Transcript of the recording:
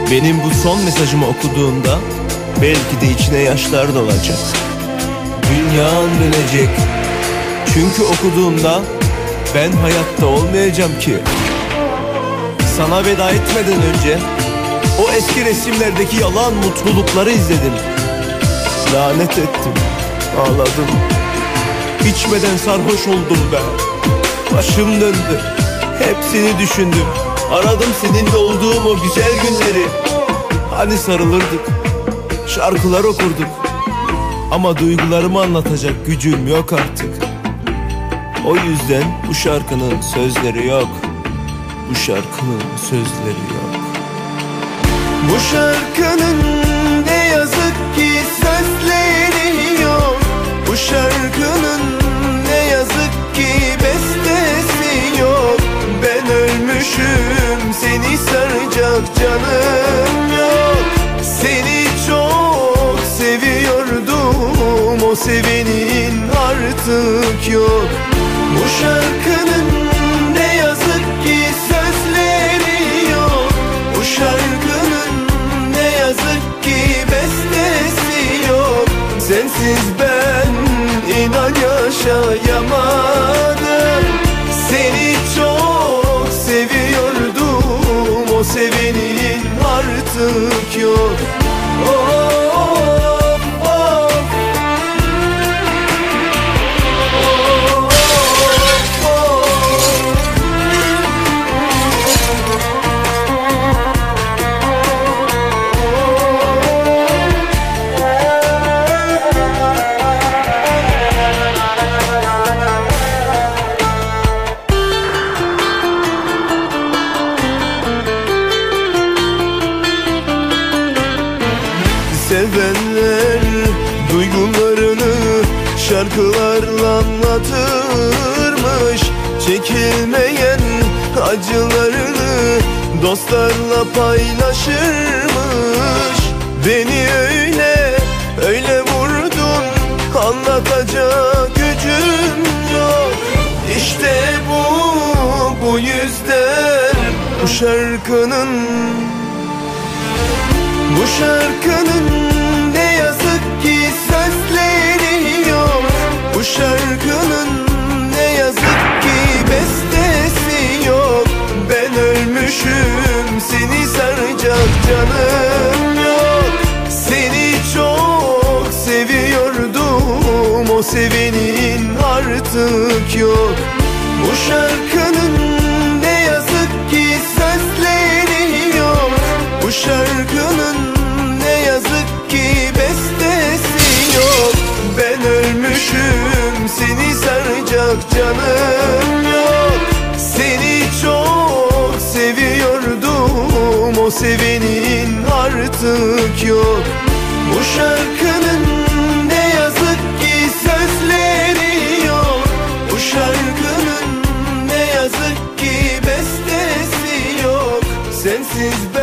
Benim bu son mesajımı okuduğunda belki de içine yaşlar dolacak. Dünyan dönecek. Çünkü okuduğumda ben hayatta olmayacağım ki. Sana veda etmeden önce o eski resimlerdeki yalan mutlulukları izledim. Lanet ettim, ağladım. İçmeden sarhoş oldum ben. Başım döndü, hepsini düşündüm. Aradım seninle olduğum o güzel günleri. Hani sarılırdık, şarkılar okurduk. Ama duygularımı anlatacak gücüm yok artık. O yüzden bu şarkının sözleri yok. Bu şarkının sözleri yok. Bu şarkının ne yazık ki sözleri yok. Bu şarkının ne yazık ki bestesi yok. Ben ölmüşüm, seni saracak canım yok. Seni çok seviyordum, o sevenin artık yok. Bu şarkının ne yazık ki sözleri yok. Bu şarkının ne yazık ki bestesi yok. Sensiz ben inan yaşayamadım. Seni çok seviyordum, o sevenin artık yok. Sevenler duygularını şarkılarla anlatırmış. Çekilmeyen acılarını dostlarla paylaşırmış. Beni öyle öyle vurdun, anlatacak gücüm yok. İşte bu yüzden bu şarkının ne yazık ki sözleri yok. Bu şarkının ne yazık ki bestesi yok. Ben ölmüşüm, seni saracak canım yok. Seni çok seviyordum, o sevenin artık yok. Bu şarkının ne yazık ki sözleri yok. Bu şarkının ne yazık ki bestesi yok. Ben ölmüşüm, seni saracak canım yok. Seni çok seviyordum, o sevenin artık yok. Bu şarkının ne yazık ki sözleri yok. Bu şarkının ne yazık ki bestesi yok. Sensiz